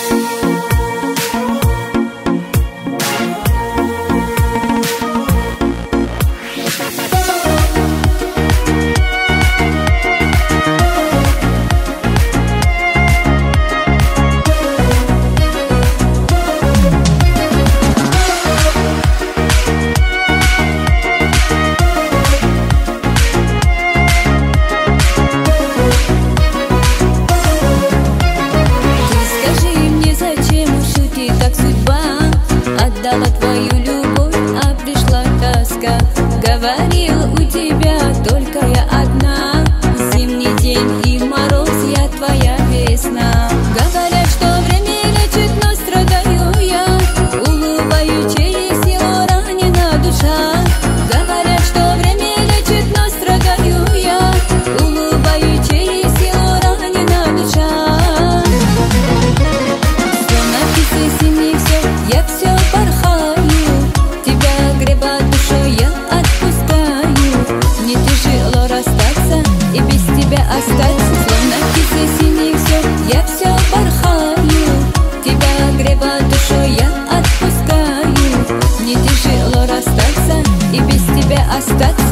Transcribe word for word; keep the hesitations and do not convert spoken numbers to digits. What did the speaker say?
Отдала твою любовь, а пришла тоска. Говорила, у тебя только я одна. Зимний день и мороз, я твоя весна. Говорят, что время лечит, но страдаю я. Улыбаю через силу, ранена душа. Говорят, что время лечит, но страдаю я. Улыбаю через силу, ранена душа. Словно птицы зимних все, я все порхаю, тебя греба душой я отпускаю. Мне тяжело расстаться и без тебя остаться. Словно птицы синих все, я все порхаю, тебя греба душой я отпускаю. Мне тяжело расстаться и без тебя остаться.